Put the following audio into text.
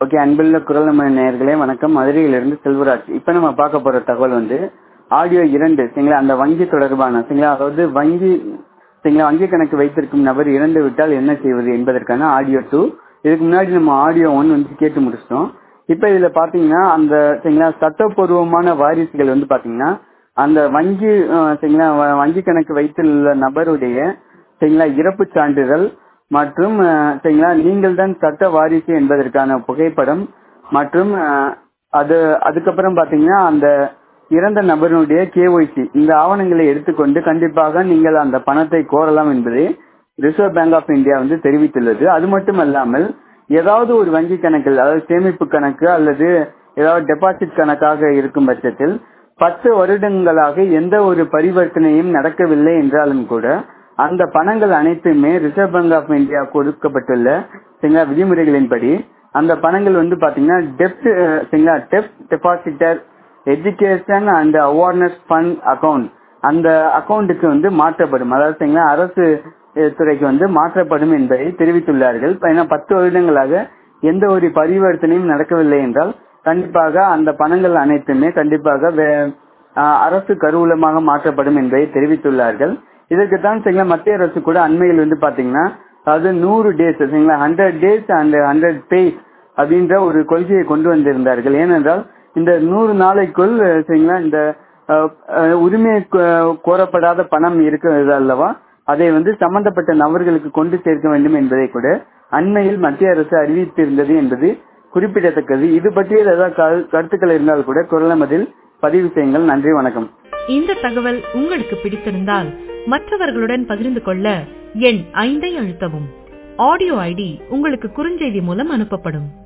Okay, அன்புள்ள குரல் நம்ம நேயர்களே வணக்கம். மதுரையிலிருந்து செல்வராஜ். இப்ப நம்ம பார்க்க போற தகவல் ஆடியோ 2 சரிங்களா, அந்த வங்கி தொடர்பான சரிங்களா, அதாவது வங்கி சரிங்களா, வங்கி கணக்கு வைத்திருக்கும் நபர் இறந்து விட்டால் என்ன செய்வது என்பதற்கான ஆடியோ 2. இதுக்கு முன்னாடி நம்ம ஆடியோ 1 கேட்டு முடிச்சிட்டோம். இப்ப இதுல பாத்தீங்கன்னா அந்த சரிங்களா சட்டப்பூர்வமான வாரிசுகள் பாத்தீங்கன்னா அந்த வங்கி சரிங்களா வங்கி கணக்கு வைத்துள்ள நபருடைய சரிங்களா இறப்பு சான்றிதழ் மற்றும் சரிங்களா நீங்கள் தான் சட்ட வாரிசு என்பதற்கான புகைப்படம் மற்றும் அதுக்கப்புறம் பாத்தீங்கன்னா அந்த இறந்த நபருடைய KYC இந்த ஆவணங்களை எடுத்துக்கொண்டு கண்டிப்பாக நீங்கள் அந்த பணத்தை கோரலாம் என்பதை ரிசர்வ் பேங்க் ஆஃப் இந்தியா தெரிவித்துள்ளது. அது மட்டுமல்லாமல் ஏதாவது ஒரு வங்கி கணக்கில் அதாவது சேமிப்பு கணக்கு அல்லது ஏதாவது டெபாசிட் கணக்காக இருக்கும் பட்சத்தில் 10 வருடங்களாக எந்த ஒரு பரிவர்த்தனையும் நடக்கவில்லை என்றாலும் கூட அந்த பணங்கள் அனைத்துமே ரிசர்வ் பேங்க் ஆஃப் இந்தியா கொடுக்கப்பட்டுள்ள விதிமுறைகளின்படி அந்த பணங்கள் பாத்தீங்கன்னா டெப்ட் depositor education and awareness fund account அந்த அக்கவுண்டுக்கு மாற்றப்படும். அதாவது அரசு துறைக்கு மாற்றப்படும் என்பதை தெரிவித்துள்ளார்கள். 10 வருடங்களாக எந்த ஒரு பரிவர்த்தனையும் நடக்கவில்லை என்றால் கண்டிப்பாக அந்த பணங்கள் அனைத்துமே கண்டிப்பாக அரசு கருவூலமாக மாற்றப்படும் என்பதை தெரிவித்துள்ளார்கள். இதற்குத்தான் மத்திய அரசு கூட அண்மையில் பாத்தீங்கன்னா அதாவது 100 டேஸ் 100 டேஸ் அண்ட் 100 பேஸ் அப்படின்ற ஒரு கொள்கையை கொண்டு வந்திருந்தார்கள். ஏனென்றால் இந்த 100 நாளைக்குள் இந்த உரிமை கோரப்படாத பணம் இருக்கிறது அல்லவா, அதை சம்பந்தப்பட்ட நபர்களுக்கு கொண்டு சேர்க்க வேண்டும் என்பதை கூட அண்மையில் மத்திய அரசு அறிவித்திருந்தது என்பது குறிப்பிடத்தக்கது. இது பற்றிய ஏதாவது கருத்துக்கள் இருந்தால் கூட குரலமதில் பதிவு செய்யுங்கள். நன்றி, வணக்கம். இந்த தகவல் உங்களுக்கு பிடித்திருந்தால் மற்றவர்களுடன் பகிர்ந்து கொள்ள எண் 5 அழுத்தவும். ஆடியோ ஐடி உங்களுக்கு குறுஞ்செய்தி மூலம் அனுப்பப்படும்.